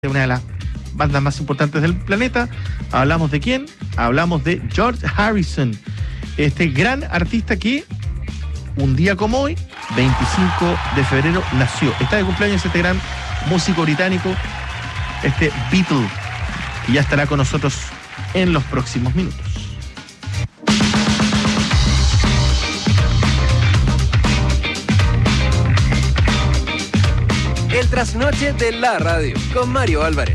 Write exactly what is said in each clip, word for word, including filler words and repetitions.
una de las bandas más importantes del planeta. ¿Hablamos de quién? Hablamos de George Harrison, este gran artista que un día como hoy, veinticinco de febrero, nació. Está de cumpleaños este gran músico británico, este Beatle, y ya estará con nosotros en los próximos minutos. El trasnoche de la radio, con Mario Álvarez.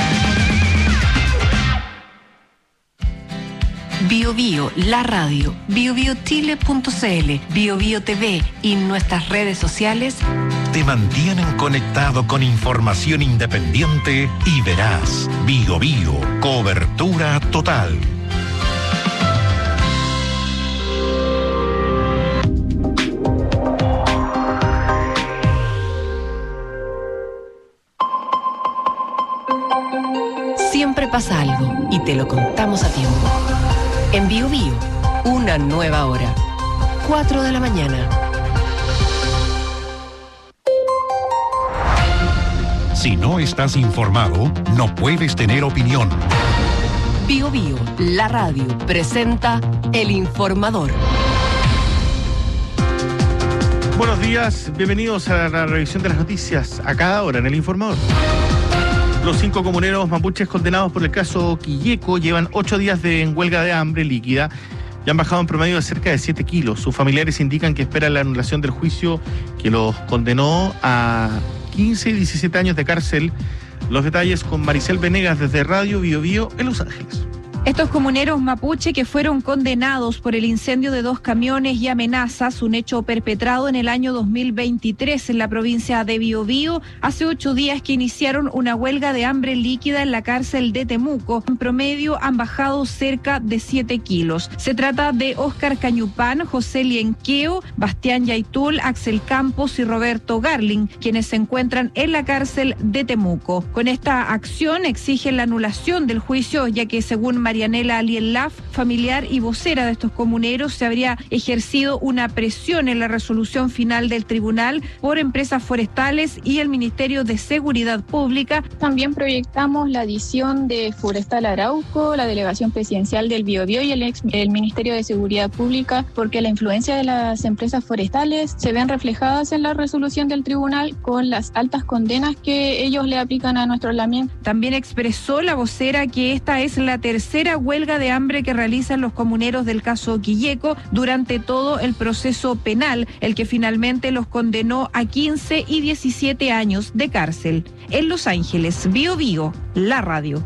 Bio Bio, la radio, bio bio chile punto c l, Bio Bio T V y nuestras redes sociales te mantienen conectado con información independiente y veraz. Bio Bio, cobertura total. Siempre pasa algo y te lo contamos a tiempo. En Bio Bio, una nueva hora. cuatro de la mañana. Si no estás informado, no puedes tener opinión. Bio Bio, la radio, presenta El Informador. Buenos días, bienvenidos a la revisión de las noticias a cada hora en El Informador. Los cinco comuneros mapuches condenados por el caso Quilleco llevan ocho días de en huelga de hambre líquida y han bajado en promedio de cerca de siete kilos. Sus familiares indican que esperan la anulación del juicio que los condenó a quince y diecisiete años de cárcel. Los detalles con Maricel Venegas desde Radio Bio Bio en Los Ángeles. Estos comuneros mapuche que fueron condenados por el incendio de dos camiones y amenazas, un hecho perpetrado en el año dos mil veintitrés en la provincia de Biobío, hace ocho días que iniciaron una huelga de hambre líquida en la cárcel de Temuco. En promedio han bajado cerca de siete kilos. Se trata de Óscar Cañupán, José Lienqueo, Bastián Yaitul, Axel Campos y Roberto Garling, quienes se encuentran en la cárcel de Temuco. Con esta acción exigen la anulación del juicio, ya que según María Marianela Alienlaf, familiar y vocera de estos comuneros, se habría ejercido una presión en la resolución final del tribunal por empresas forestales y el Ministerio de Seguridad Pública. También proyectamos la adición de Forestal Arauco, la Delegación Presidencial del Biobío y el, ex, el Ministerio de Seguridad Pública, porque la influencia de las empresas forestales se ven reflejadas en la resolución del tribunal con las altas condenas que ellos le aplican a nuestro lamien. También expresó la vocera que esta es la tercera huelga de hambre que realizan los comuneros del caso Quilleco durante todo el proceso penal, el que finalmente los condenó a quince y diecisiete años de cárcel. En Los Ángeles, Bio Bio, la radio.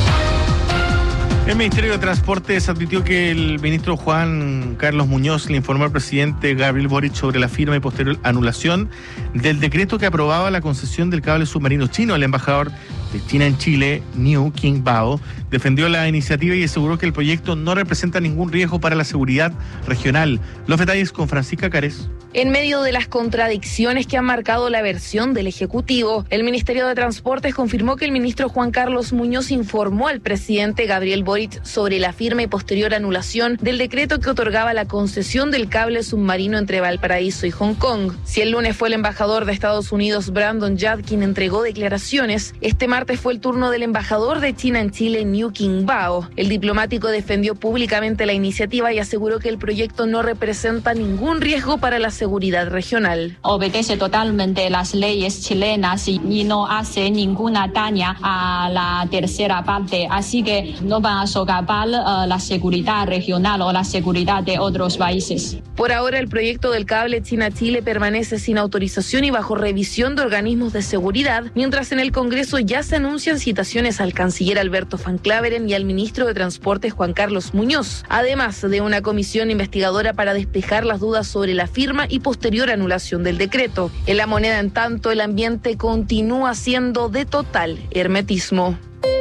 El Ministerio de Transportes advirtió que el ministro Juan Carlos Muñoz le informó al presidente Gabriel Boric sobre la firma y posterior anulación del decreto que aprobaba la concesión del cable submarino chino. El embajador de China en Chile, Niu Qingbao, defendió la iniciativa y aseguró que el proyecto no representa ningún riesgo para la seguridad regional. Los detalles con Francisca Cárez. En medio de las contradicciones que han marcado la versión del Ejecutivo, el Ministerio de Transportes confirmó que el ministro Juan Carlos Muñoz informó al presidente Gabriel Boric sobre la firma y posterior anulación del decreto que otorgaba la concesión del cable submarino entre Valparaíso y Hong Kong. Si el lunes fue el embajador de Estados Unidos, Brandon Yad, quien entregó declaraciones, este martes fue el turno del embajador de China en Chile, Niu Qingbao. El diplomático defendió públicamente la iniciativa y aseguró que el proyecto no representa ningún riesgo para la seguridad regional. Obedece totalmente las leyes chilenas y, y no hace ninguna daña a la tercera parte, así que no van a socapar uh, la seguridad regional o la seguridad de otros países. Por ahora, el proyecto del cable China-Chile permanece sin autorización y bajo revisión de organismos de seguridad, mientras en el Congreso ya se anuncian citaciones al canciller Alberto Van Claveren y al ministro de Transportes Juan Carlos Muñoz, además de una comisión investigadora para despejar las dudas sobre la firma y posterior anulación del decreto. En La Moneda, en tanto, el ambiente continúa siendo de total hermetismo.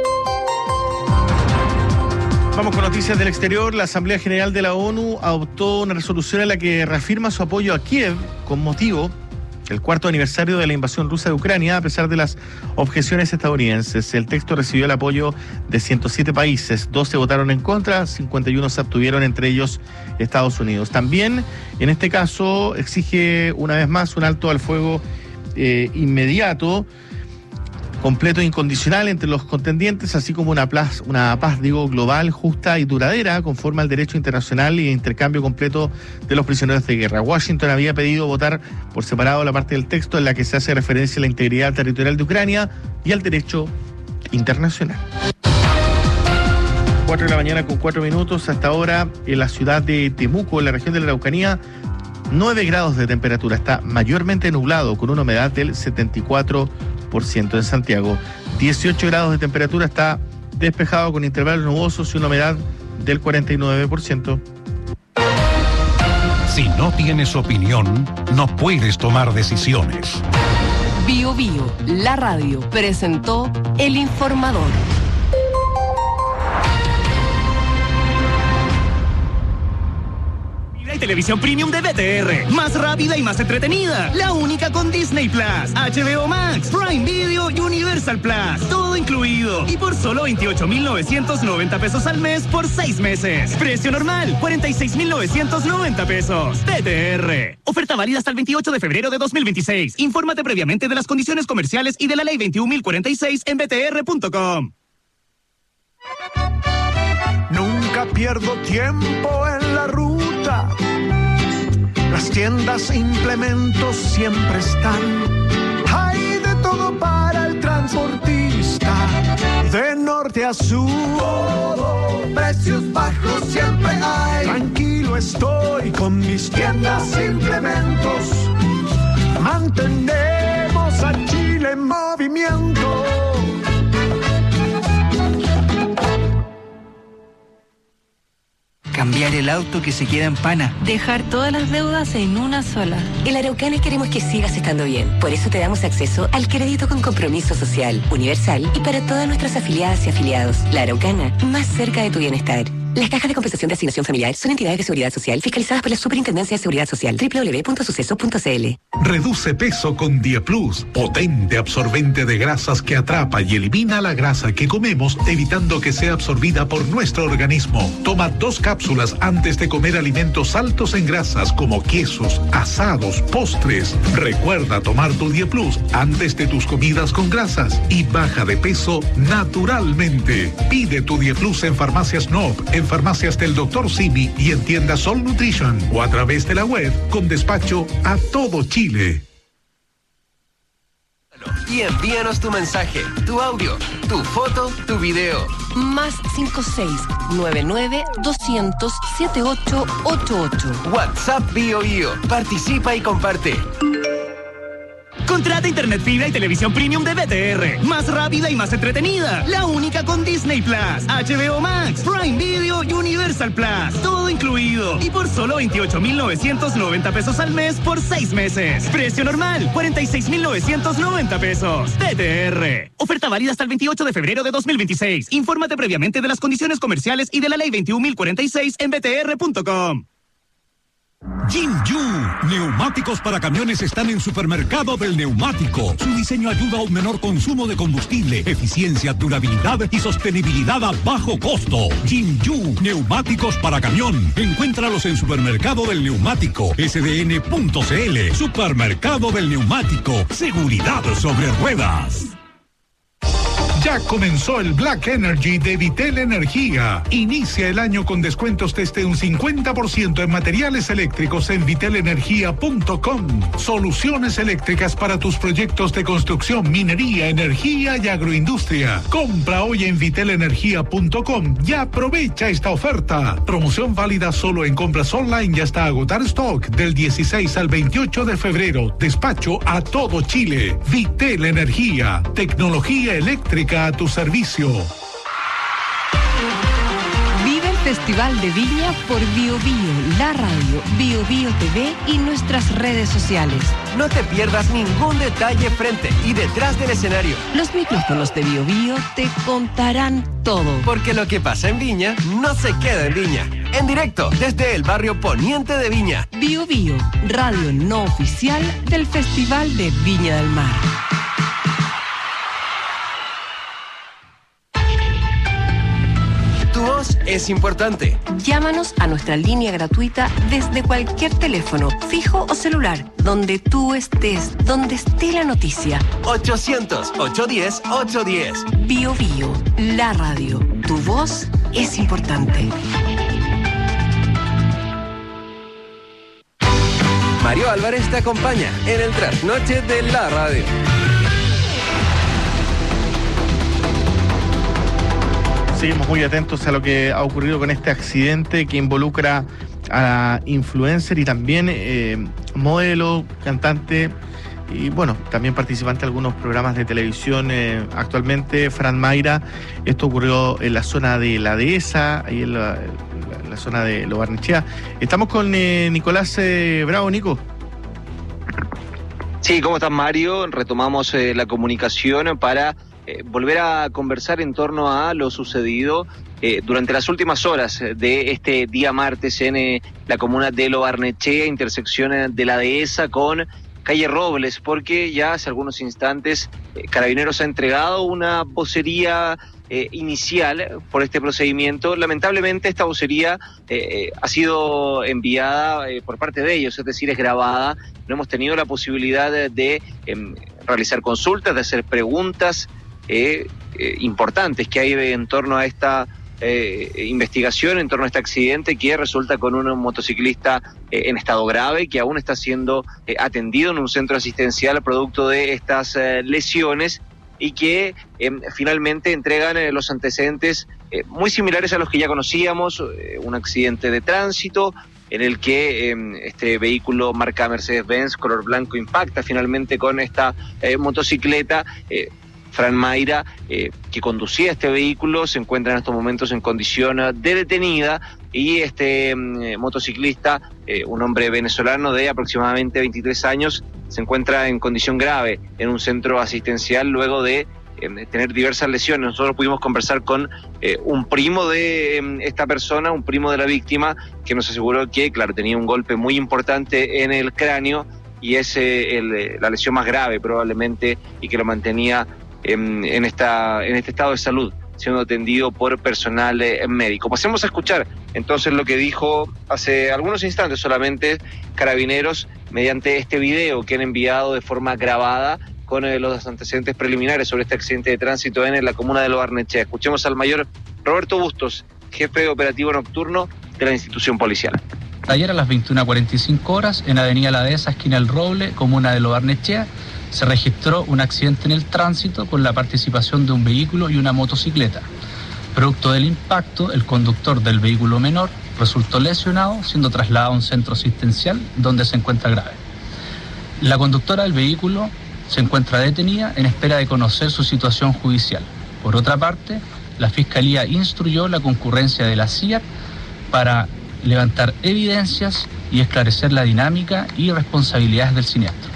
Vamos con noticias del exterior. La Asamblea General de la ONU adoptó una resolución en la que reafirma su apoyo a Kiev con motivo del cuarto aniversario de la invasión rusa de Ucrania, a pesar de las objeciones estadounidenses. El texto recibió el apoyo de ciento siete países, doce votaron en contra, cincuenta y uno se abstuvieron, entre ellos Estados Unidos. También, en este caso, exige una vez más un alto al fuego eh, inmediato completo e incondicional entre los contendientes, así como una paz, una paz, digo, global, justa y duradera, conforme al derecho internacional y intercambio completo de los prisioneros de guerra. Washington había pedido votar por separado la parte del texto en la que se hace referencia a la integridad territorial de Ucrania y al derecho internacional. Cuatro de la mañana con cuatro minutos. Hasta ahora en la ciudad de Temuco, en la región de la Araucanía, nueve grados de temperatura. Está mayormente nublado con una humedad del setenta y cuatro por ciento. En Santiago, dieciocho grados de temperatura, está despejado con intervalos nubosos y una humedad del cuarenta y nueve por ciento. Si no tienes opinión, no puedes tomar decisiones. Bio Bio, la radio, presentó El Informador. Televisión Premium de B T R, más rápida y más entretenida, la única con Disney Plus, H B O Max, Prime Video y Universal Plus, todo incluido y por solo veintiocho mil novecientos noventa pesos al mes por seis meses. Precio normal, cuarenta y seis mil novecientos noventa pesos. B T R. Oferta válida hasta el veintiocho de febrero de dos mil veintiséis. Infórmate previamente de las condiciones comerciales y de la ley veintiún mil cuarenta y seis en b t r punto com. Nunca pierdo tiempo en la ruta. Las tiendas e implementos siempre están. Hay de todo para el transportista. De norte a sur, todo, precios bajos siempre hay. Tranquilo estoy con mis tiendas e implementos. Mantenemos a Chile en movimiento. Cambiar el auto que se queda en pana. Dejar todas las deudas en una sola. En la Araucana queremos que sigas estando bien. Por eso te damos acceso al crédito con compromiso social, universal y para todas nuestras afiliadas y afiliados. La Araucana, más cerca de tu bienestar. Las cajas de compensación de asignación familiar son entidades de seguridad social fiscalizadas por la Superintendencia de Seguridad Social. doble u doble u doble u punto suceso punto c l. Reduce peso con Dieplus, potente absorbente de grasas que atrapa y elimina la grasa que comemos, evitando que sea absorbida por nuestro organismo. Toma dos cápsulas antes de comer alimentos altos en grasas como quesos, asados, postres. Recuerda tomar tu Dieplus antes de tus comidas con grasas y baja de peso naturalmente. Pide tu Dieplus en Farmacias N O P, en farmacias del doctor Simi y en tiendas Sol Nutrition o a través de la web con despacho a todo Chile. Y envíanos tu mensaje, tu audio, tu foto, tu video. Más cinco seis nueve nueve doscientos setenta y ocho ochenta y ocho. WhatsApp Bio Bio. Participa y comparte. Contrata internet fibra y televisión premium de B T R. Más rápida y más entretenida. La única con Disney Plus, H B O Max, Prime Video y Universal Plus. Todo incluido. Y por solo veintiocho mil novecientos noventa pesos al mes por seis meses. Precio normal, cuarenta y seis mil novecientos noventa pesos. B T R. Oferta válida hasta el veintiocho de febrero de dos mil veintiséis. Infórmate previamente de las condiciones comerciales y de la ley veintiún mil cuarenta y seis en b t r punto com. Jinju, neumáticos para camiones están en Supermercado del Neumático. Su diseño ayuda a un menor consumo de combustible, eficiencia, durabilidad y sostenibilidad a bajo costo. Jinju, neumáticos para camión. Encuéntralos en Supermercado del Neumático, s d n punto c l. Supermercado del Neumático, seguridad sobre ruedas. Ya comenzó el Black Energy de Vitel Energía. Inicia el año con descuentos desde un cincuenta por ciento en materiales eléctricos en vitel energía punto com. Soluciones eléctricas para tus proyectos de construcción, minería, energía y agroindustria. Compra hoy en vitel energía punto com y aprovecha esta oferta. Promoción válida solo en compras online y hasta agotar stock del dieciséis al veintiocho de febrero. Despacho a todo Chile. Vitel Energía. Tecnología eléctrica a tu servicio. Vive el Festival de Viña por Bio Bio, la radio, Bio Bio T V y nuestras redes sociales. No te pierdas ningún detalle frente y detrás del escenario. Los micrófonos de Bio Bio te contarán todo. Porque lo que pasa en Viña no se queda en Viña. En directo desde el barrio poniente de Viña. Bio Bio, radio no oficial del Festival de Viña del Mar. Tu voz es importante. Llámanos a nuestra línea gratuita desde cualquier teléfono, fijo o celular, donde tú estés, donde esté la noticia. ochocientos, ochocientos diez, ochocientos diez. Bio Bio, la radio. Tu voz es importante. Mario Álvarez te acompaña en el trasnoche de la radio. Seguimos muy atentos a lo que ha ocurrido con este accidente que involucra a influencer y también eh, modelo, cantante y bueno, también participante de algunos programas de televisión eh, actualmente, Fran Mayra. Esto ocurrió en la zona de la Dehesa, ahí en la, en la zona de Lo Barnechea. Estamos con eh, Nicolás eh, Bravo. Nico. Sí, ¿cómo estás, Mario? Retomamos eh, la comunicación para eh, volver a conversar en torno a lo sucedido eh, durante las últimas horas de este día martes en eh, la comuna de Lo Barnechea, intersección de la Dehesa con calle Robles, porque ya hace algunos instantes eh, Carabineros ha entregado una vocería eh, inicial por este procedimiento. Lamentablemente esta vocería eh, ha sido enviada eh, por parte de ellos, es decir, es grabada. No hemos tenido la posibilidad de, de eh, realizar consultas, de hacer preguntas eh, eh, importantes que hay en torno a esta Eh, investigación en torno a este accidente que resulta con un motociclista eh, en estado grave, que aún está siendo eh, atendido en un centro asistencial producto de estas eh, lesiones y que eh, finalmente entregan eh, los antecedentes eh, muy similares a los que ya conocíamos, eh, un accidente de tránsito en el que eh, este vehículo marca Mercedes-Benz color blanco impacta finalmente con esta eh, motocicleta. eh, Fran Mayra, eh, que conducía este vehículo, se encuentra en estos momentos en condición de detenida y este eh, motociclista, eh, un hombre venezolano de aproximadamente veintitrés años, se encuentra en condición grave en un centro asistencial luego de eh, tener diversas lesiones. Nosotros pudimos conversar con eh, un primo de eh, esta persona, un primo de la víctima, que nos aseguró que, claro, tenía un golpe muy importante en el cráneo y es eh, el, la lesión más grave probablemente y que lo mantenía En, en, esta, en este estado de salud, siendo atendido por personal eh, médico. Pasemos a escuchar entonces lo que dijo hace algunos instantes solamente Carabineros mediante este video que han enviado de forma grabada con eh, los antecedentes preliminares sobre este accidente de tránsito en la comuna de Lo Barnechea. Escuchemos al mayor Roberto Bustos, jefe de operativo nocturno de la institución policial. Ayer a las veintiuna cuarenta y cinco horas, en Avenida La Dehesa, esquina El Roble, comuna de Lo Barnechea, se registró un accidente en el tránsito con la participación de un vehículo y una motocicleta. Producto del impacto, el conductor del vehículo menor resultó lesionado, siendo trasladado a un centro asistencial donde se encuentra grave. La conductora del vehículo se encuentra detenida en espera de conocer su situación judicial. Por otra parte, la Fiscalía instruyó la concurrencia de la C I A T para levantar evidencias y esclarecer la dinámica y responsabilidades del siniestro.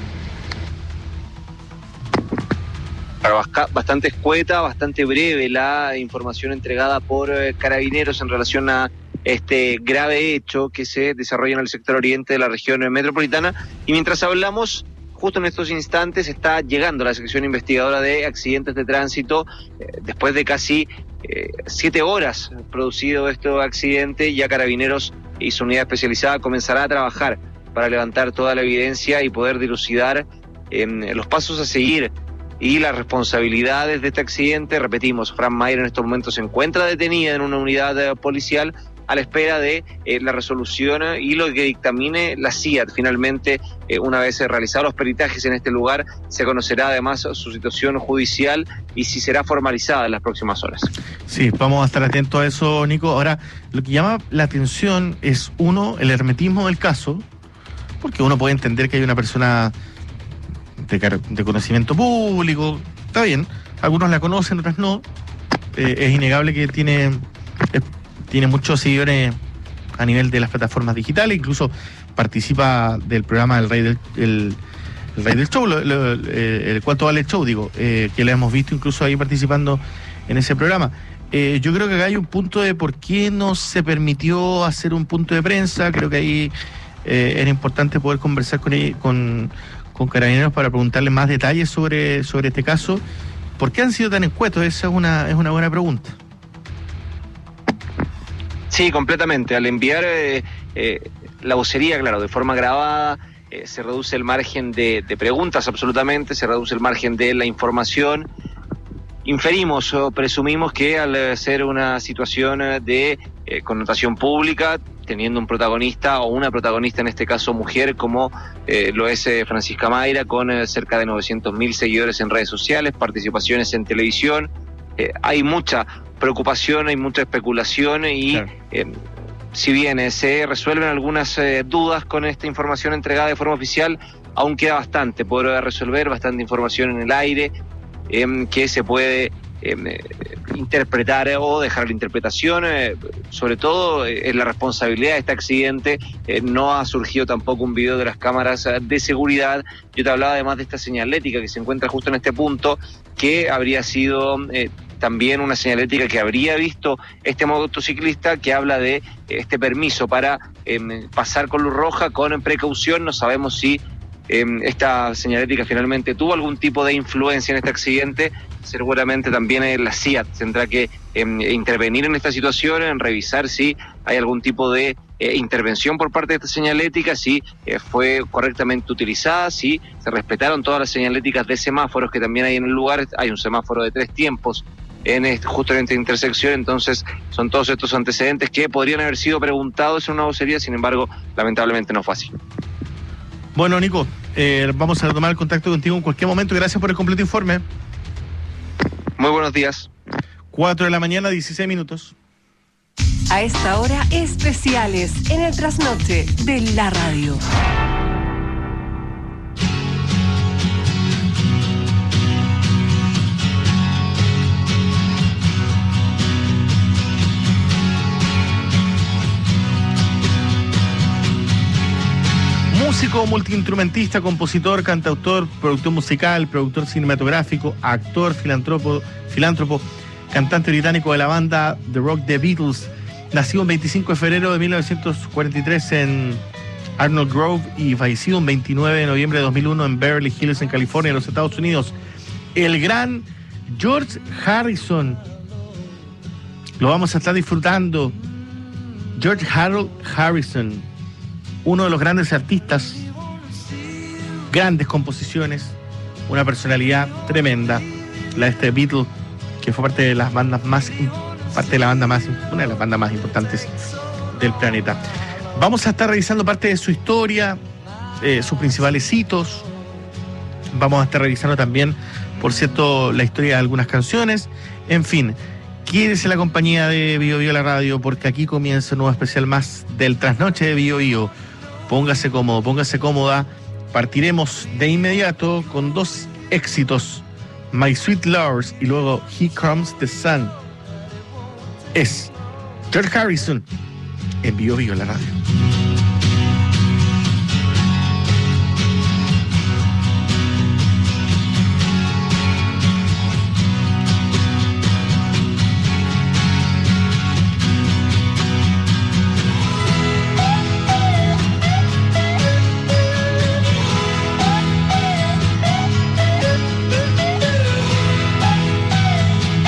Bastante escueta, bastante breve la información entregada por eh, Carabineros en relación a este grave hecho que se desarrolla en el sector oriente de la región metropolitana. Y mientras hablamos, justo en estos instantes está llegando la sección investigadora de accidentes de tránsito. Eh, después de casi eh, siete horas producido este accidente, ya Carabineros y su unidad especializada comenzará a trabajar para levantar toda la evidencia y poder dilucidar eh, los pasos a seguir y las responsabilidades de este accidente. Repetimos, Fran Mayra en estos momentos se encuentra detenida en una unidad eh, policial a la espera de eh, la resolución y lo que dictamine la C I A T. Finalmente, eh, una vez eh, realizados los peritajes en este lugar, se conocerá además su situación judicial y si será formalizada en las próximas horas. Sí, vamos a estar atentos a eso, Nico. Ahora, lo que llama la atención es, uno, el hermetismo del caso, porque uno puede entender que hay una persona De, de conocimiento público, está bien, algunos la conocen, otras no, eh, es innegable que tiene, eh, tiene muchos seguidores a nivel de las plataformas digitales, incluso participa del programa El Rey del, el, el Rey del Show, lo, lo, eh, el Cuánto Vale el Show, digo, eh, que le hemos visto incluso ahí participando en ese programa. Eh, yo creo que acá hay un punto de por qué no se permitió hacer un punto de prensa. Creo que ahí eh, era importante poder conversar con ella, con con Carabineros para preguntarle más detalles sobre, sobre este caso. ¿Por qué han sido tan escuetos? Esa es una, es una buena pregunta. Sí, completamente. Al enviar eh, eh, la vocería, claro, de forma grabada, eh, se reduce el margen de, de preguntas absolutamente, se reduce el margen de la información. Inferimos o presumimos que al ser una situación de eh, connotación pública, teniendo un protagonista o una protagonista, en este caso mujer, como eh, lo es eh, Francisca Mayra, con eh, cerca de novecientos mil seguidores en redes sociales, participaciones en televisión, eh, hay mucha preocupación, hay mucha especulación y claro. eh, si bien eh, se resuelven algunas eh, dudas con esta información entregada de forma oficial, aún queda bastante por resolver, bastante información en el aire, eh, que se puede eh, interpretar o dejar la interpretación. Eh, sobre todo eh, en la responsabilidad de este accidente, eh, no ha surgido tampoco un video de las cámaras de seguridad. Yo te hablaba además de esta señalética que se encuentra justo en este punto, que habría sido eh, también una señalética que habría visto este motociclista, que habla de eh, este permiso para eh, pasar con luz roja con precaución. No sabemos si Eh, esta señalética finalmente tuvo algún tipo de influencia en este accidente. Seguramente también eh, la C I A T tendrá que eh, intervenir en esta situación, en revisar si hay algún tipo de eh, intervención por parte de esta señalética, si eh, fue correctamente utilizada, si se respetaron todas las señaléticas de semáforos que también hay en el lugar. Hay un semáforo de tres tiempos en este, justo en esta intersección. Entonces son todos estos antecedentes que podrían haber sido preguntados en una vocería, sin embargo lamentablemente no fue así. Bueno, Nico, eh, vamos a tomar el contacto contigo en cualquier momento. Gracias por el completo informe. Muy buenos días. cuatro de la mañana, dieciséis minutos. A esta hora, especiales en el trasnoche de la radio. Músico, multiinstrumentista, compositor, cantautor, productor musical, productor cinematográfico, actor, filántropo, filántropo, cantante británico de la banda The Rock The Beatles, nacido el veinticinco de febrero de mil novecientos cuarenta y tres en Arnold Grove y fallecido el veintinueve de noviembre de dos mil uno en Beverly Hills, en California, en los Estados Unidos. El gran George Harrison. Lo vamos a estar disfrutando. George Harold Harrison, uno de los grandes artistas, grandes composiciones, una personalidad tremenda, la de este Beatle, que fue parte de las bandas más, parte de la banda más, una de las bandas más importantes del planeta. Vamos a estar revisando parte de su historia, eh, sus principales hitos. Vamos a estar revisando también, por cierto, la historia de algunas canciones. En fin, quédese en la compañía de Bio Bio la radio, porque aquí comienza un nuevo especial más del Trasnoche de Bio Bio. Póngase cómodo, póngase cómoda. Partiremos de inmediato con dos éxitos, My Sweet Lovers y luego Here Comes the Sun. Es George Harrison en Bio Bio la radio.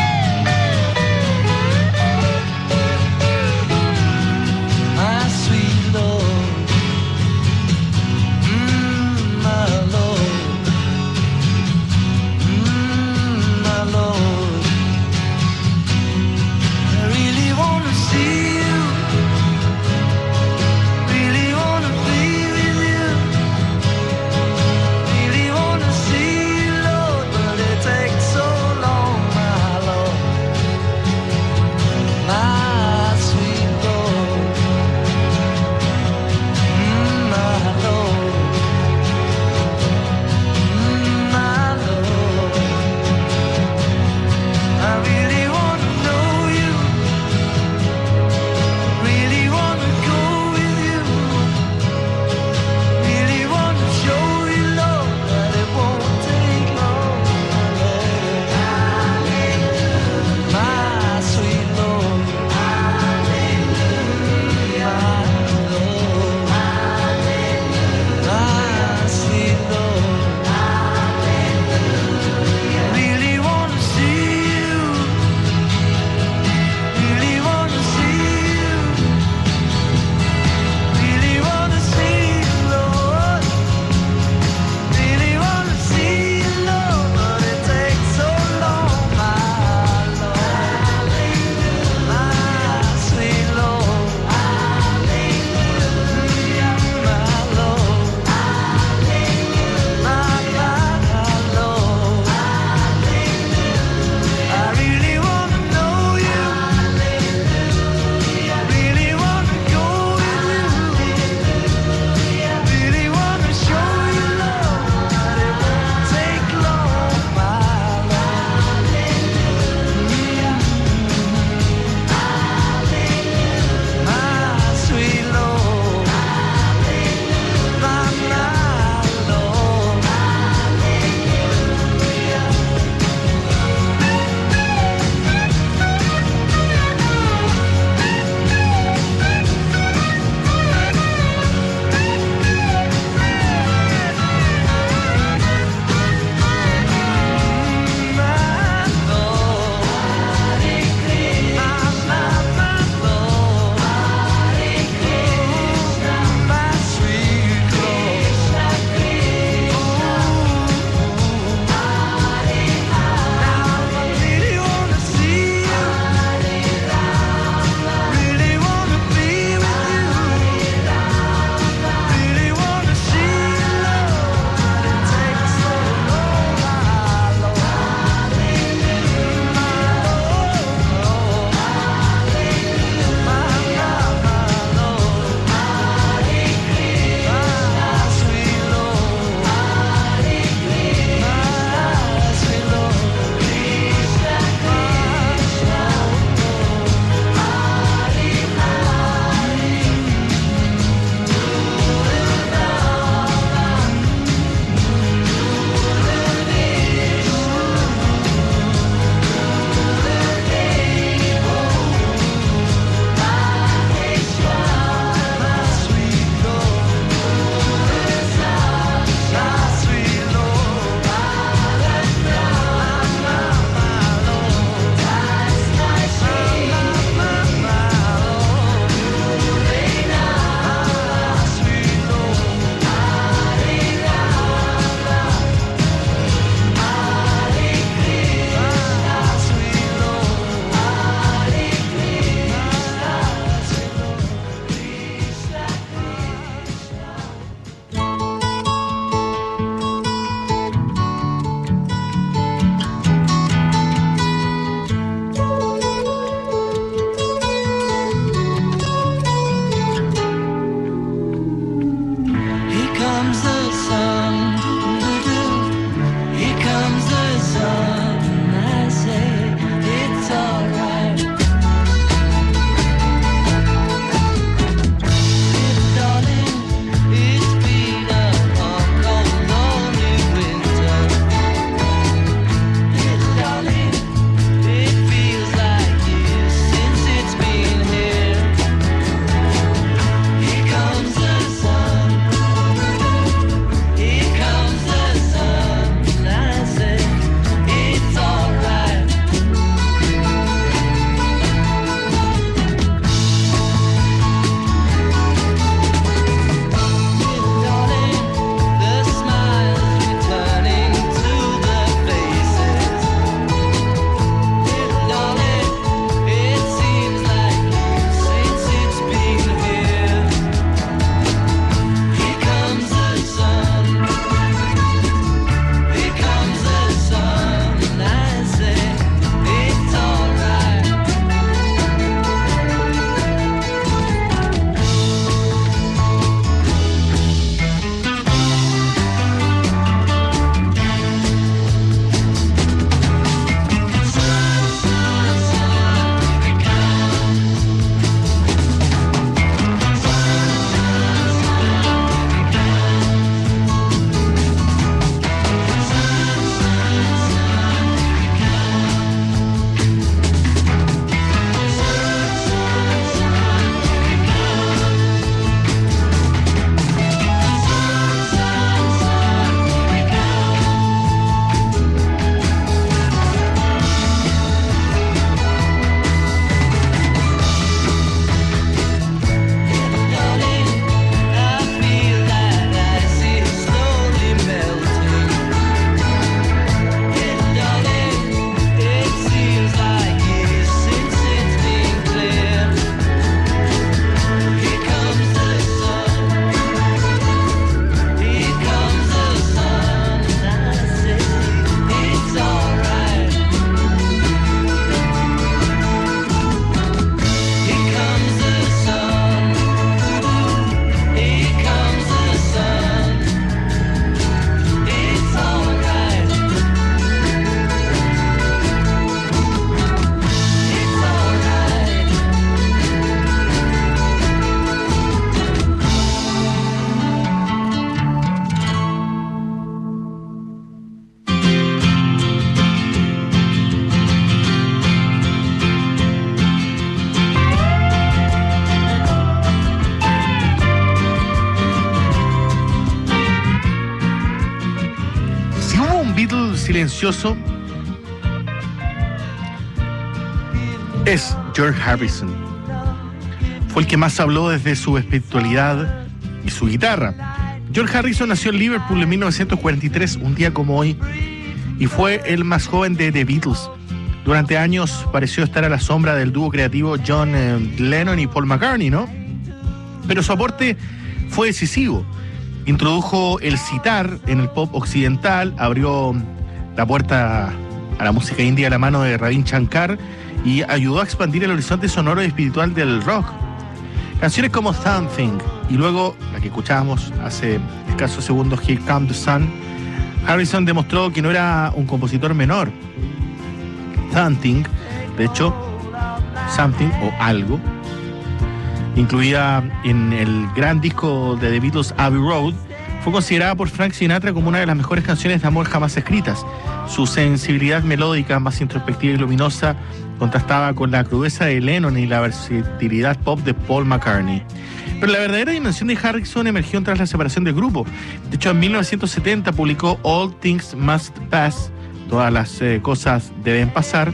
Sweet silencioso es George Harrison. Fue el que más habló desde su espiritualidad y su guitarra. George Harrison nació en Liverpool en mil novecientos cuarenta y tres, un día como hoy, y fue el más joven de The Beatles. Durante años pareció estar a la sombra del dúo creativo John eh, Lennon y Paul McCartney, ¿no? Pero su aporte fue decisivo. Introdujo el sitar en el pop occidental, abrió la puerta a la música india a la mano de Ravi Shankar y ayudó a expandir el horizonte sonoro y espiritual del rock. Canciones como Something y luego la que escuchábamos hace escasos segundos, Here Comes the Sun, Harrison demostró que no era un compositor menor. Something, de hecho, Something o Algo, incluida en el gran disco de The Beatles Abbey Road, fue considerada por Frank Sinatra como una de las mejores canciones de amor jamás escritas. Su sensibilidad melódica, más introspectiva y luminosa, contrastaba con la crudeza de Lennon y la versatilidad pop de Paul McCartney. Pero la verdadera dimensión de Harrison emergió tras la separación del grupo. De hecho, en mil novecientos setenta publicó All Things Must Pass, Todas las eh, cosas deben pasar,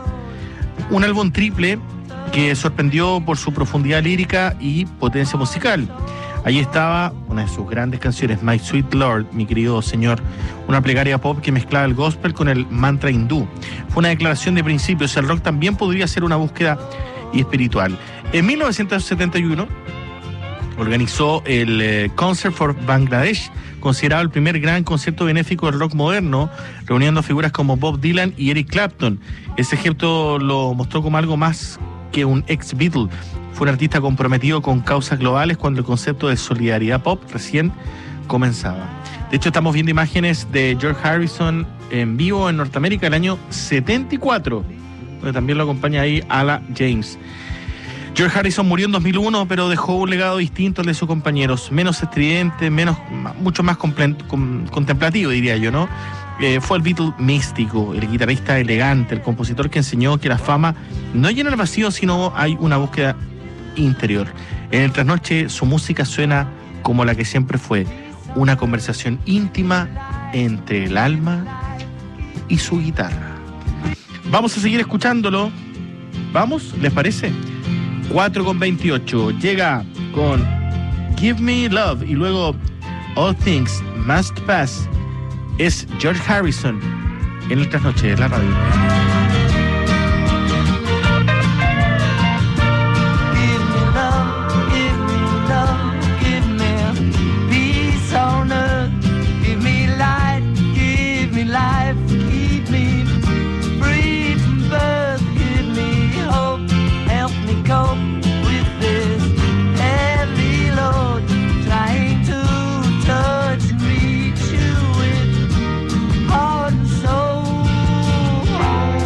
un álbum triple que sorprendió por su profundidad lírica y potencia musical. Allí estaba una de sus grandes canciones, My Sweet Lord, mi querido señor, una plegaria pop que mezclaba el gospel con el mantra hindú. Fue una declaración de principios, el rock también podría ser una búsqueda espiritual. En mil novecientos setenta y uno organizó el eh, Concert for Bangladesh, considerado el primer gran concierto benéfico del rock moderno, reuniendo figuras como Bob Dylan y Eric Clapton. Ese gesto lo mostró como algo más que un ex-Beatle. Fue un artista comprometido con causas globales cuando el concepto de solidaridad pop recién comenzaba. De hecho, estamos viendo imágenes de George Harrison en vivo en Norteamérica el año setenta y cuatro, donde también lo acompaña ahí Ala James. George Harrison murió en dos mil uno, pero dejó un legado distinto al de sus compañeros, menos estridente, menos, mucho más complen, com, contemplativo, diría yo, ¿no? Eh, fue el Beatle místico, el guitarrista elegante, el compositor que enseñó que la fama no llena el vacío, sino hay una búsqueda interior. En el trasnoche su música suena como la que siempre fue, una conversación íntima entre el alma y su guitarra. Vamos a seguir escuchándolo. ¿Vamos? ¿Les parece? cuatro con veintiocho, llega con Give Me Love y luego All Things Must Pass. Es George Harrison en el trasnoche de la radio. Heart and soul.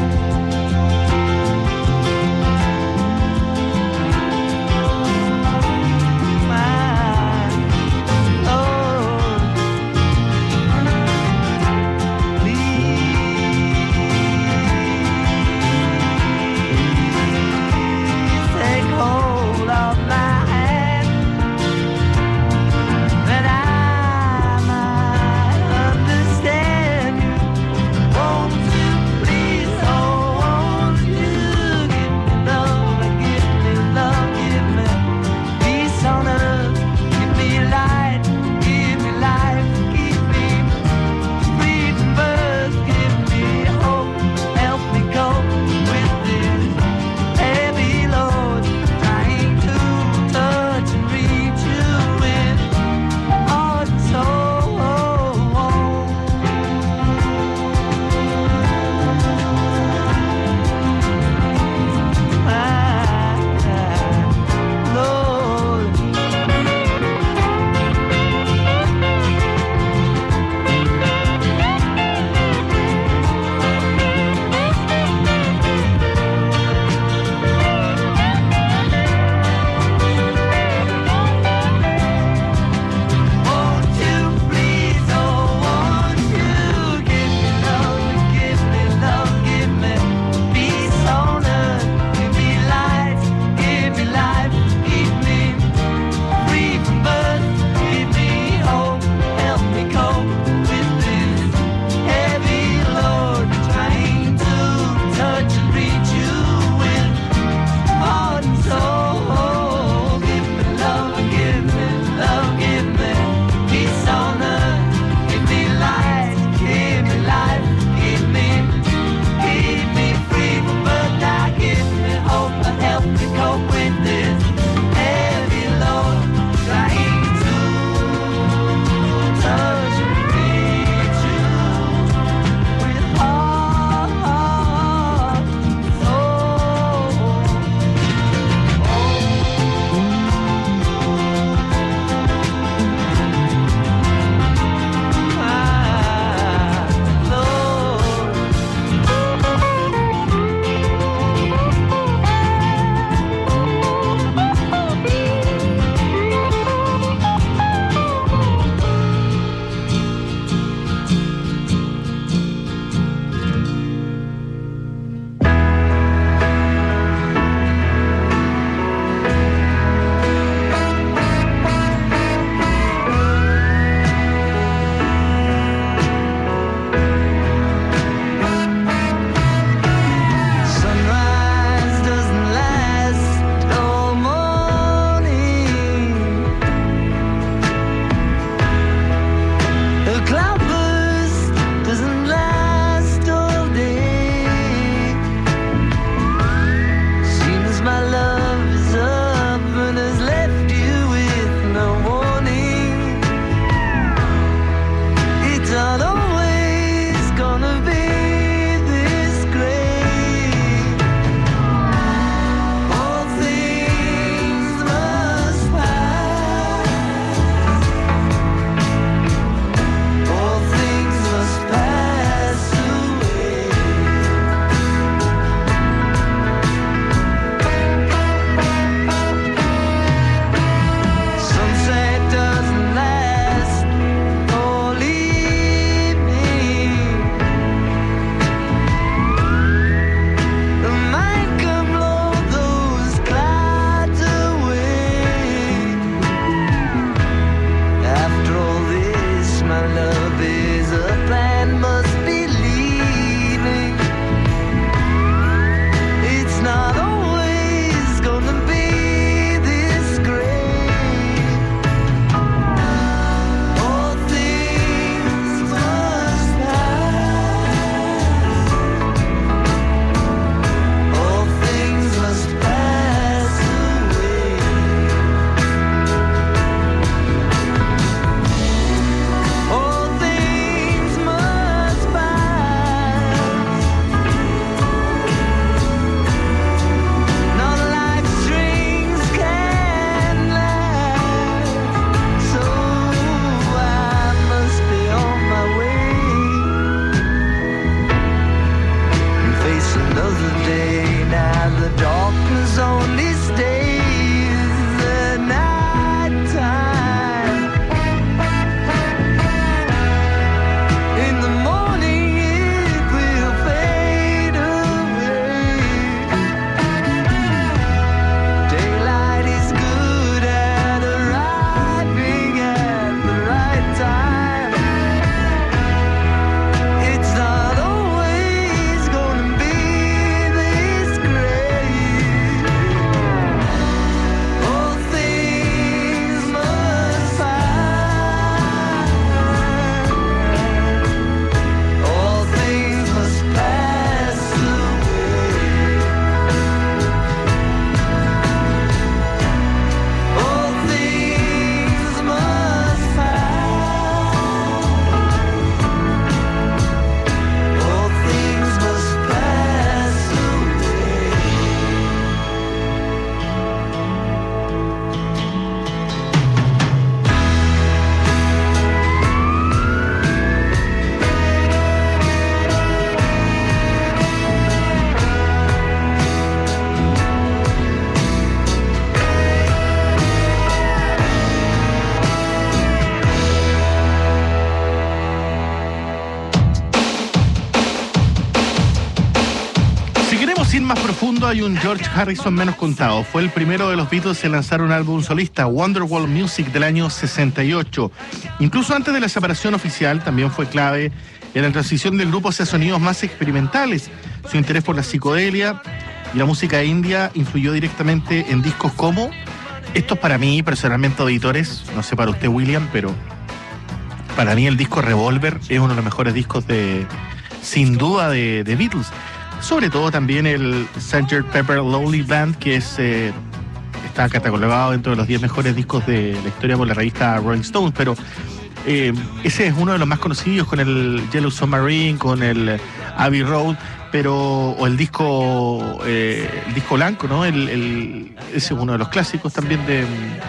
hay un George Harrison menos contado. Fue el primero de los Beatles en lanzar un álbum solista, Wonderwall Music, del año sesenta y ocho. Incluso antes de la separación oficial, también fue clave en la transición del grupo hacia sonidos más experimentales. Su interés por la psicodelia y la música india influyó directamente en discos como... Estos para mí, personalmente, auditores, no sé para usted, William, pero para mí el disco Revolver es uno de los mejores discos de, sin duda, de, de Beatles. Sobre todo también el sergeant Pepper Lonely Band, que es eh, está catalogado dentro de los diez mejores discos de la historia por la revista Rolling Stone, pero eh, ese es uno de los más conocidos, con el Yellow Submarine, con el Abbey Road, pero o el disco eh, el disco blanco, ¿no? El, el, ese es uno de los clásicos también de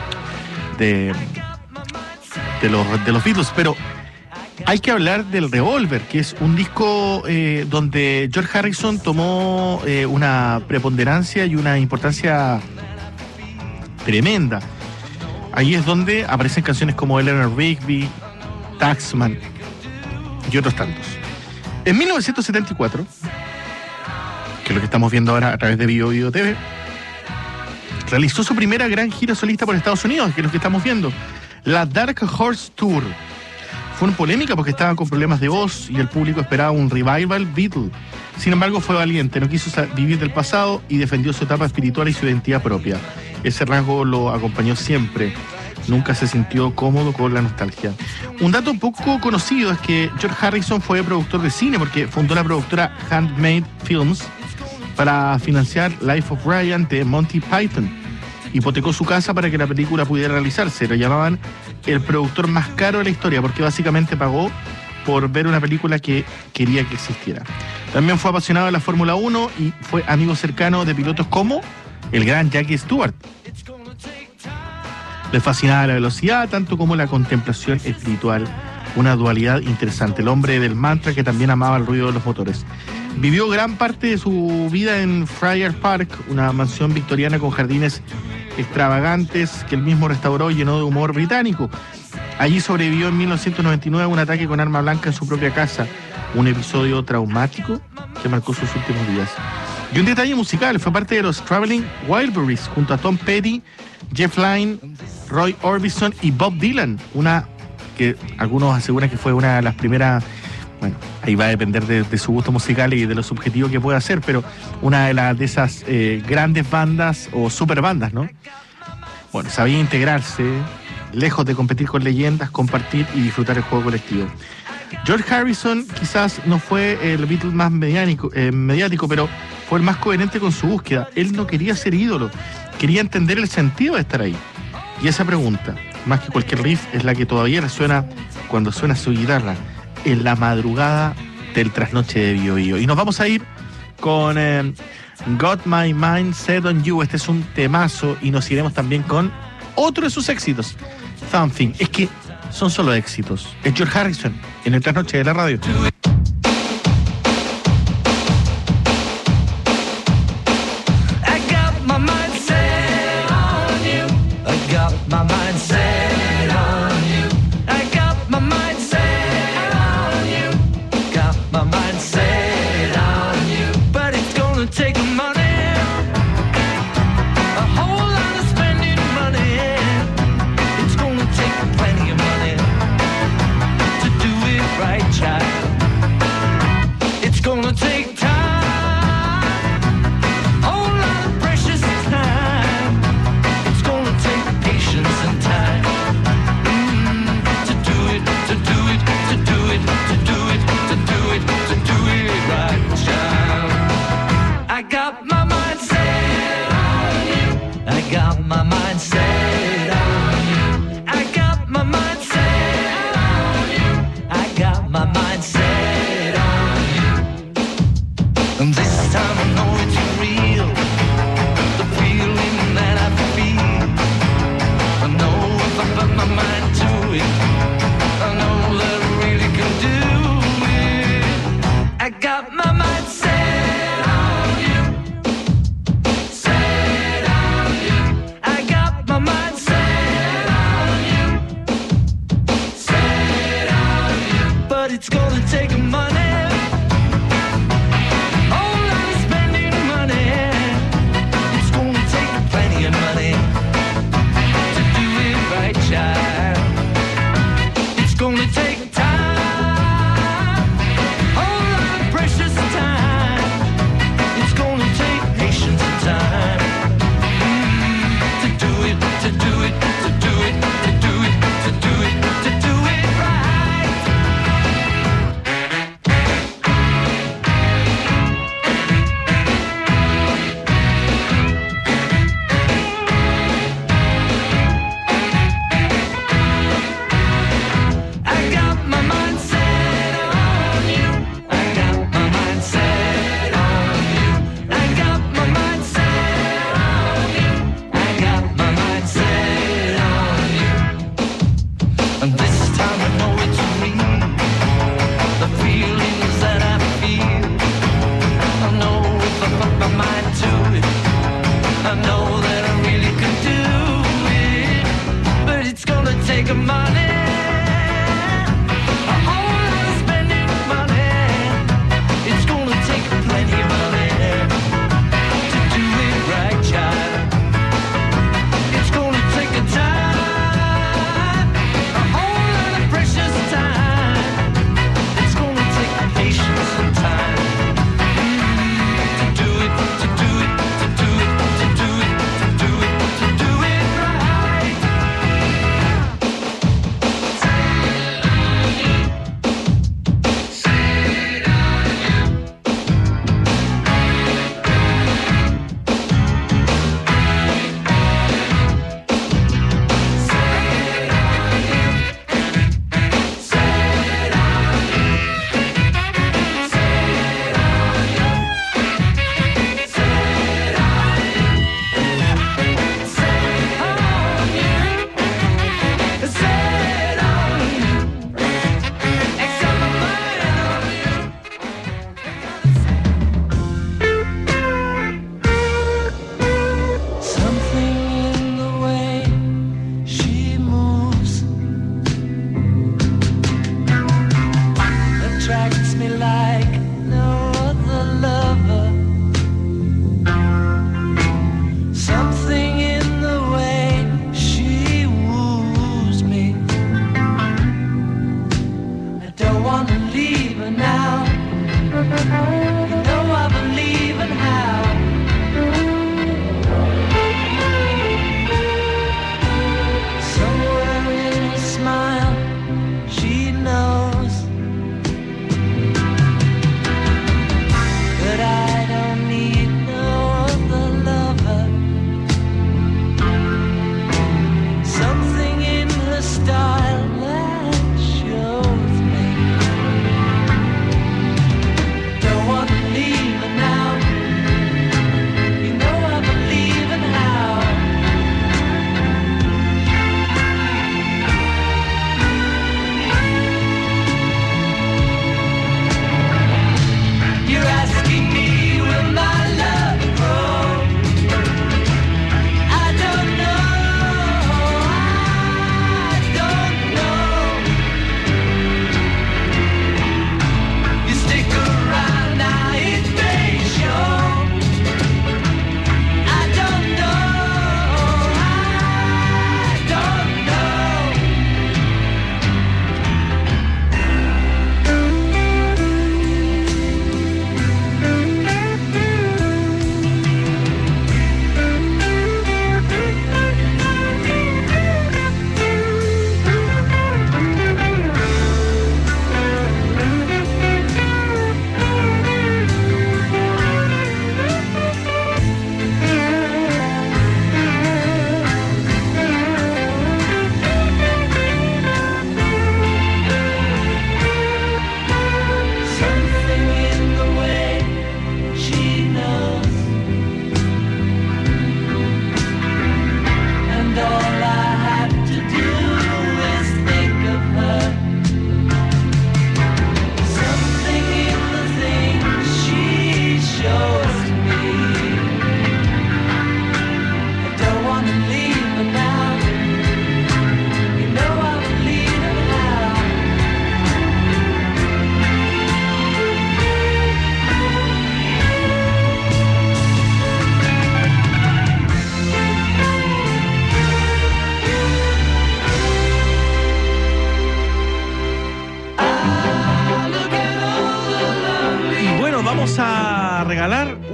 de, de los de los Beatles, pero hay que hablar del Revolver, que es un disco eh, donde George Harrison tomó eh, una preponderancia y una importancia tremenda. Ahí es donde aparecen canciones como Eleanor Rigby, Taxman y otros tantos. En mil novecientos setenta y cuatro, que es lo que estamos viendo ahora a través de Bio Bio T V, realizó su primera gran gira solista por Estados Unidos, que es lo que estamos viendo, la Dark Horse Tour. Fue una polémica porque estaban con problemas de voz y el público esperaba un revival Beatle. Sin embargo, fue valiente, no quiso vivir del pasado y defendió su etapa espiritual y su identidad propia. Ese rasgo lo acompañó siempre. Nunca se sintió cómodo con la nostalgia. Un dato poco conocido es que George Harrison fue productor de cine porque fundó la productora Handmade Films para financiar Life of Brian de Monty Python. Hipotecó su casa para que la película pudiera realizarse. Lo llamaban el productor más caro de la historia porque básicamente pagó por ver una película que quería que existiera. También fue apasionado de la Fórmula uno y fue amigo cercano de pilotos como el gran Jackie Stewart. Le fascinaba la velocidad tanto como la contemplación espiritual, una dualidad interesante. El hombre del mantra que también amaba el ruido de los motores. Vivió gran parte de su vida en Friar Park, una mansión victoriana con jardines extravagantes que él mismo restauró y llenó de humor británico. Allí sobrevivió en mil novecientos noventa y nueve a un ataque con arma blanca en su propia casa, un episodio traumático que marcó sus últimos días. Y un detalle musical, fue parte de los Traveling Wilburys junto a Tom Petty, Jeff Lynne, Roy Orbison y Bob Dylan, una que algunos aseguran que fue una de las primeras. Bueno, ahí va a depender de, de su gusto musical y de lo subjetivo que pueda hacer, pero una de, las de esas eh, grandes bandas o super bandas, ¿no? Bueno, sabía integrarse, lejos de competir con leyendas, compartir y disfrutar el juego colectivo. George Harrison quizás no fue el Beatle más mediático, eh, mediático, pero fue el más coherente con su búsqueda. Él no quería ser ídolo, quería entender el sentido de estar ahí. Y esa pregunta, más que cualquier riff, es la que todavía resuena cuando suena su guitarra en la madrugada del trasnoche de Bio Bio. Y nos vamos a ir con eh, Got My Mind Set on You. Este es un temazo y nos iremos también con otro de sus éxitos, Something. Es que son solo éxitos. Es George Harrison en el trasnoche de la radio. Plenty of money to do it right, child.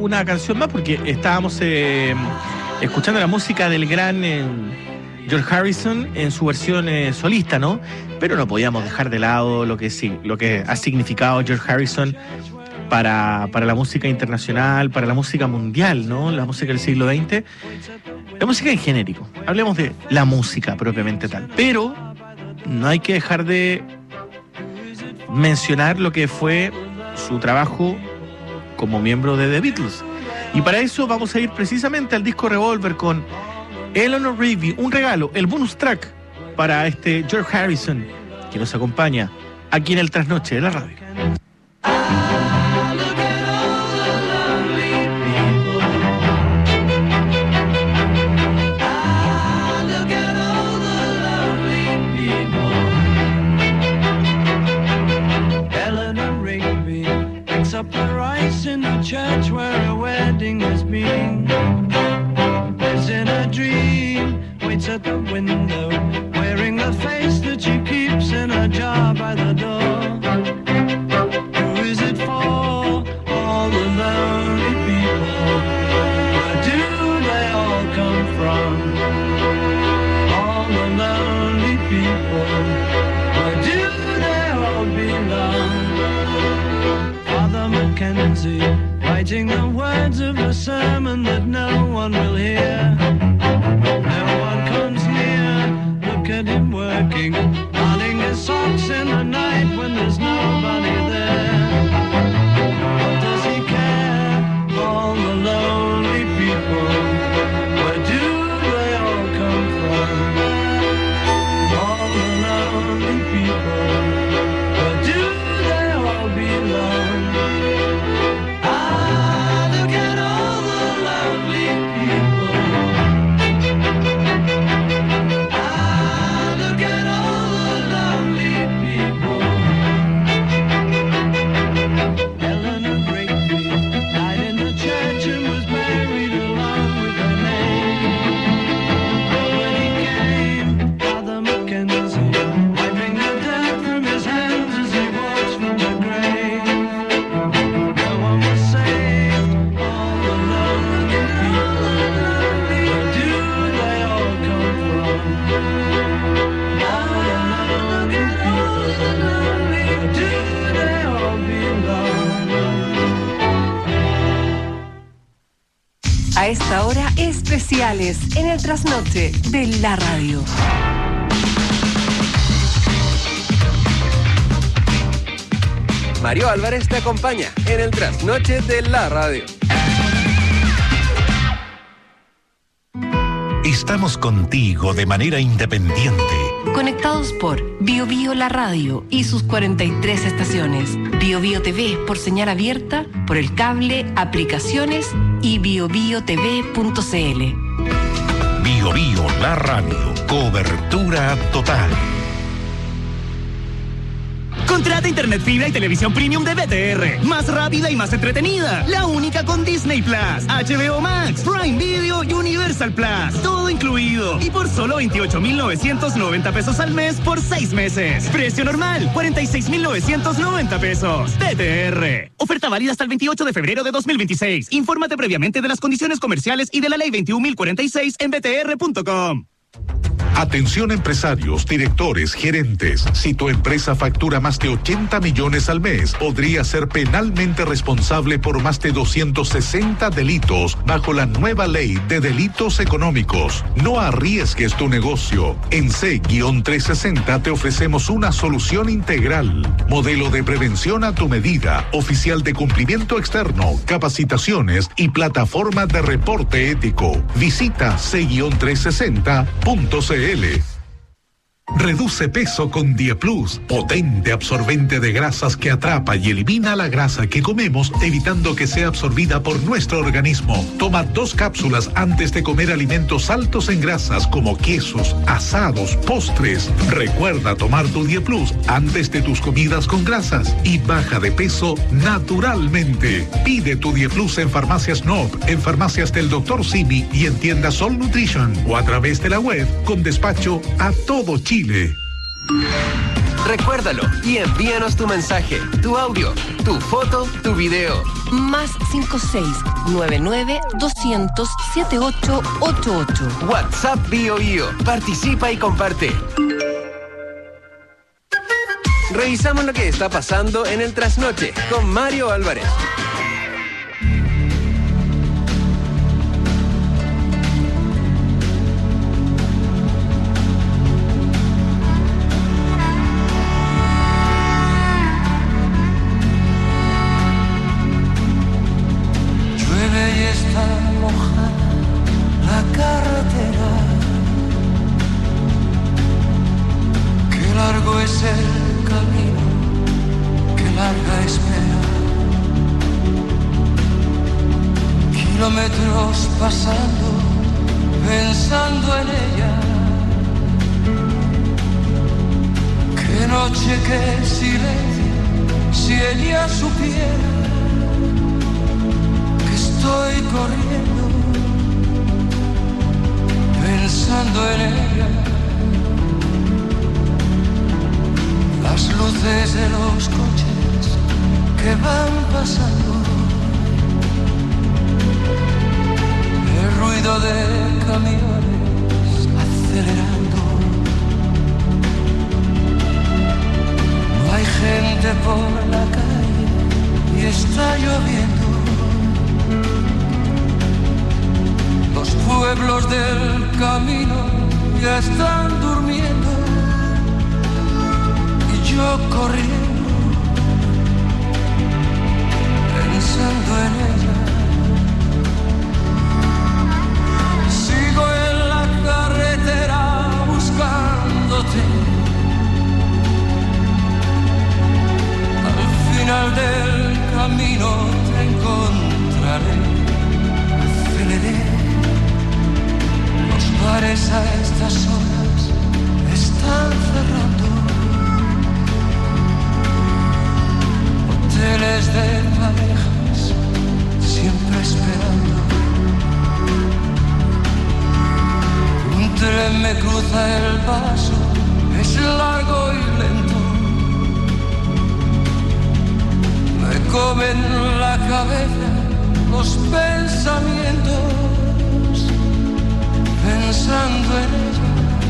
una canción más porque estábamos eh, escuchando la música del gran eh, George Harrison en su versión eh, solista, ¿no? Pero no podíamos dejar de lado lo que sí, lo que ha significado George Harrison para, para la música internacional, para la música mundial, ¿no? La música del siglo veinte. La música en genérico. Hablemos de la música propiamente tal. Pero no hay que dejar de mencionar lo que fue su trabajo como miembro de The Beatles. Y para eso vamos a ir precisamente al disco Revolver con Eleanor Rigby, un regalo, el bonus track para este George Harrison, que nos acompaña aquí en el Trasnoche de la radio. Up the rice in the church where a wedding has been. Lives in a dream, waits at the window, wearing the face that she keeps in a jar by the door. Who is it for? All the lonely people. Where do they all come from? All the lonely people. Where do they all belong? Mackenzie, writing the words of a sermon that no one will hear. No one comes near, look at him working, darning his socks in the night when there's nobody there. What does he care? All the lonely people, where do they all come from? All the lonely people, where do they all belong? A esta hora, especiales en el Trasnoche de la radio. Mario Álvarez te acompaña en el Trasnoche de la radio. Estamos contigo de manera independiente. Conectados por Bio Bio La Radio y sus cuarenta y tres estaciones. Bio Bio T V por señal abierta, por el cable, aplicaciones y bio bio t v punto c l. Bio Bio La Radio. Cobertura total. Contrata internet fibra y televisión premium de B T R. Más rápida y más entretenida. La única con Disney Plus, H B O Max, Prime Video y Universal Plus. Todo incluido. Y por solo veintiocho mil novecientos noventa pesos al mes por seis meses. Precio normal, cuarenta y seis mil novecientos noventa pesos. B T R. Oferta válida hasta el veintiocho de febrero de dos mil veintiséis. Infórmate previamente de las condiciones comerciales y de la ley veintiún mil cuarenta y seis en b t r punto com. Atención empresarios, directores, gerentes. Si tu empresa factura más de ochenta millones al mes, podría ser penalmente responsable por más de doscientos sesenta delitos bajo la nueva ley de delitos económicos. No arriesgues tu negocio. En C trescientos sesenta te ofrecemos una solución integral. Modelo de prevención a tu medida, oficial de cumplimiento externo, capacitaciones y plataforma de reporte ético. Visita c trescientos sesenta punto c l. Reduce peso con DiePlus, potente absorbente de grasas que atrapa y elimina la grasa que comemos, evitando que sea absorbida por nuestro organismo. Toma dos cápsulas antes de comer alimentos altos en grasas como quesos, asados, postres. Recuerda tomar tu DiePlus antes de tus comidas con grasas y baja de peso naturalmente. Pide tu DiePlus en Farmacias Nob, en Farmacias del doctor Simi y en tiendas Sol Nutrition o a través de la web con despacho a todo Chile. Recuérdalo y envíanos tu mensaje, tu audio, tu foto, tu video. Más cinco seis nueve nueve doscientos setenta y ocho ochenta y ocho. WhatsApp Bio Bio. Participa y comparte. Revisamos lo que está pasando en el Trasnoche con Mario Álvarez. Llueve y está mojada la carretera. Qué largo es el camino, qué larga espera. Kilómetros pasando, pensando en ella. Qué noche, qué silencio, si ella supiera que estoy corriendo, pensando en ella. Las luces de los coches que van pasando, el ruido de camiones acelerando. No hay gente por la calle y está lloviendo. Los pueblos del camino ya están durmiendo. Yo corriendo, pensando en ella. Sigo en la carretera buscándote. Al final del camino te encontraré. Aceleré. Los bares a estas horas están cerrando. Hoteles de parejas siempre esperando. Un tren me cruza el paso, es largo y lento. Me comen la cabeza los pensamientos, pensando en ella,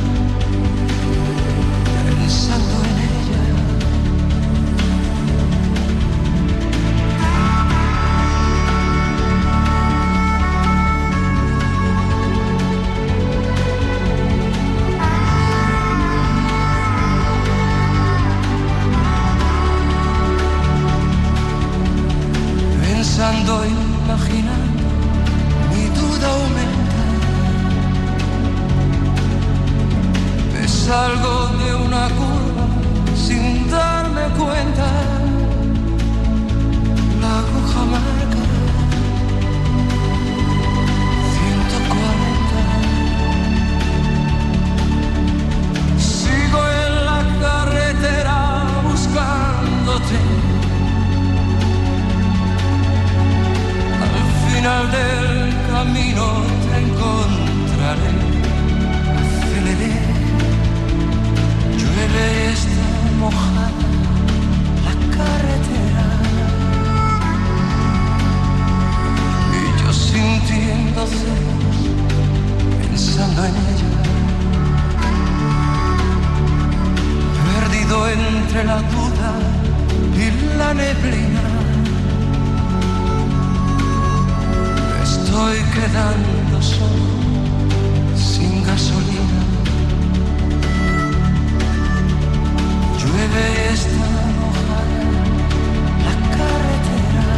pensando en ella. Pensando, imaginando, mi duda aumenta. Me salgo de una curva sin darme cuenta. La aguja marca ciento cuarenta. Sigo en la carretera buscándote. Al final del camino te encontraré. Aceleré. Llueve y está mojada la carretera. Y yo sintiendo celos, pensando en ella. Perdido entre la duda y la neblina. Estoy quedando solo, sin gasolina. Llueve y está mojada la carretera.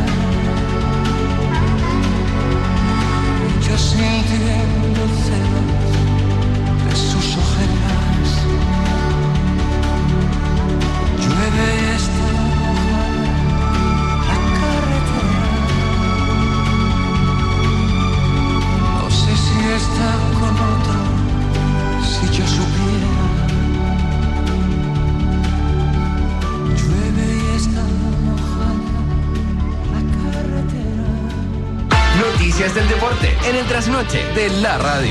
Y yo sintiendo celos de sus ojeras. Llueve y está mojada la carretera. Si está con otro, si yo supiera. Llueve y está mojada la carretera. Noticias del deporte en el Trasnoche de la radio.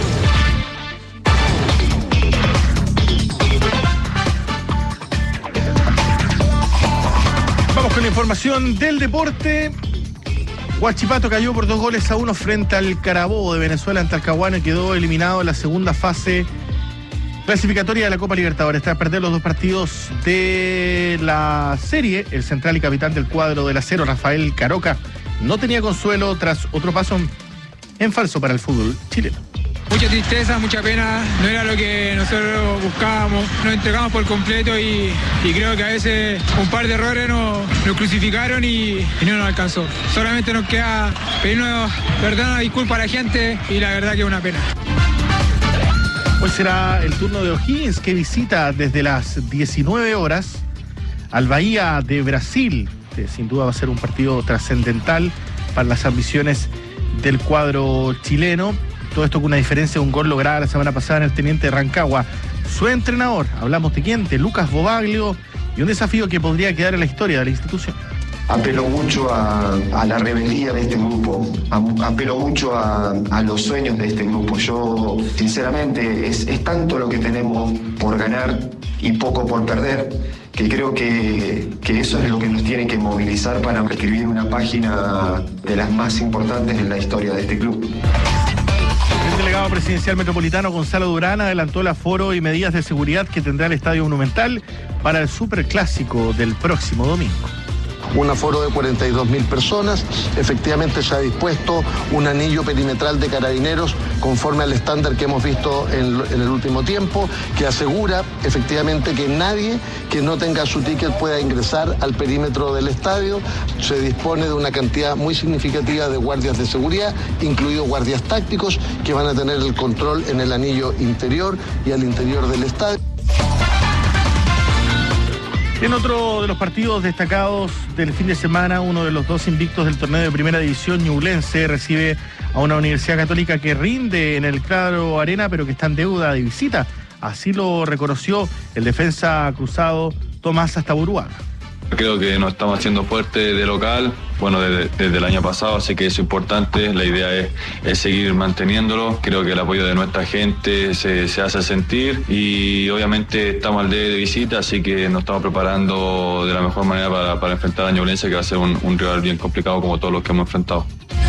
Vamos con la información del deporte. Huachipato cayó por dos goles a uno frente al Carabobo de Venezuela en Talcahuano y quedó eliminado en la segunda fase clasificatoria de la Copa Libertadores. Tras perder los dos partidos de la serie, el central y capitán del cuadro del acero, Rafael Caroca, no tenía consuelo tras otro paso en falso para el fútbol chileno. Mucha tristeza, mucha pena, no era lo que nosotros buscábamos, nos entregamos por completo y, y creo que a veces un par de errores nos, nos crucificaron y, y no nos alcanzó. Solamente nos queda pedirnos perdón, disculpa a la gente y la verdad que es una pena. Hoy será el turno de O'Higgins, que visita desde las diecinueve horas al Bahía de Brasil. Que sin duda va a ser un partido trascendental para las ambiciones del cuadro chileno. Todo esto con una diferencia de un gol lograda la semana pasada en el Teniente Rancagua. Su entrenador, hablamos de quién, de Lucas Bobaglio, y un desafío que podría quedar en la historia de la institución. Apelo mucho a, a la rebeldía de este grupo, a, apelo mucho a, a los sueños de este grupo. Yo, sinceramente, es, es tanto lo que tenemos por ganar y poco por perder, que creo que, que eso es lo que nos tiene que movilizar para escribir una página de las más importantes en la historia de este club. El delegado presidencial metropolitano Gonzalo Durán adelantó el aforo y medidas de seguridad que tendrá el Estadio Monumental para el Superclásico del próximo domingo. Un aforo de cuarenta y dos mil personas. Efectivamente se ha dispuesto un anillo perimetral de carabineros conforme al estándar que hemos visto en, en el último tiempo, que asegura efectivamente que nadie que no tenga su ticket pueda ingresar al perímetro del estadio. Se dispone de una cantidad muy significativa de guardias de seguridad, incluidos guardias tácticos, que van a tener el control en el anillo interior y al interior del estadio. En otro de los partidos destacados del fin de semana, uno de los dos invictos del torneo de primera división, Ñublense, recibe a una Universidad Católica que rinde en el Claro Arena, pero que está en deuda de visita. Así lo reconoció el defensa cruzado Tomás Astaburuaga. Creo que nos estamos haciendo fuerte de local, bueno, desde, desde el año pasado, así que eso es importante. La idea es, es seguir manteniéndolo. Creo que el apoyo de nuestra gente se, se hace sentir y obviamente estamos al día de visita, así que nos estamos preparando de la mejor manera para, para enfrentar a Ñublense, que va a ser un, un rival bien complicado como todos los que hemos enfrentado.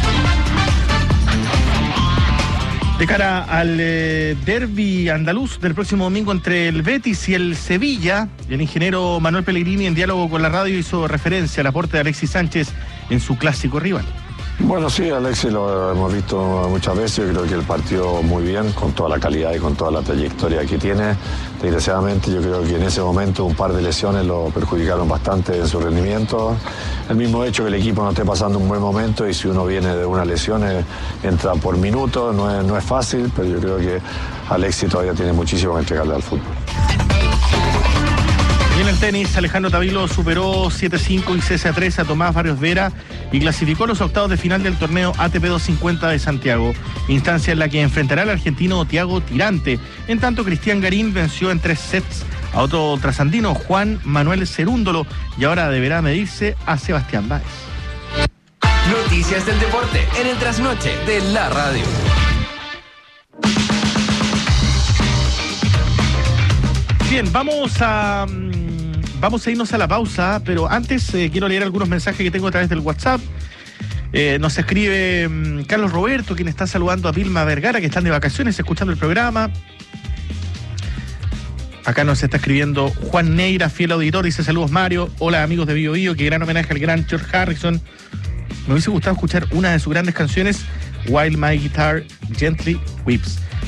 De cara al eh, derbi andaluz del próximo domingo entre el Betis y el Sevilla, el ingeniero Manuel Pellegrini, en diálogo con la radio, hizo referencia al aporte de Alexis Sánchez en su clásico rival. Bueno, sí, Alexis lo hemos visto muchas veces. Yo creo que él partió muy bien, con toda la calidad y con toda la trayectoria que tiene. Desgraciadamente, yo creo que en ese momento un par de lesiones lo perjudicaron bastante en su rendimiento. El mismo hecho que el equipo no esté pasando un buen momento, y si uno viene de una lesión, eh, entra por minutos, no es, no es fácil, pero yo creo que Alexis todavía tiene muchísimo que entregarle al fútbol. Y en el tenis, Alejandro Tavilo superó siete cinco y seis a tres a Tomás Barrios Vera y clasificó los octavos de final del torneo A T P doscientos cincuenta de Santiago, instancia en la que enfrentará al argentino Thiago Tirante. En tanto, Cristian Garín venció en tres sets a otro trasandino, Juan Manuel Cerúndolo, y ahora deberá medirse a Sebastián Báez. Noticias del deporte en el trasnoche de la radio. Bien, vamos a... Vamos a irnos a la pausa, pero antes eh, quiero leer algunos mensajes que tengo a través del WhatsApp. Eh, nos escribe um, Carlos Roberto, quien está saludando a Vilma Vergara, que están de vacaciones escuchando el programa. Acá nos está escribiendo Juan Neira, fiel auditor, dice: saludos Mario, hola amigos de Bio Bio, que gran homenaje al gran George Harrison. Me hubiese gustado escuchar una de sus grandes canciones, While My Guitar Gently Weeps.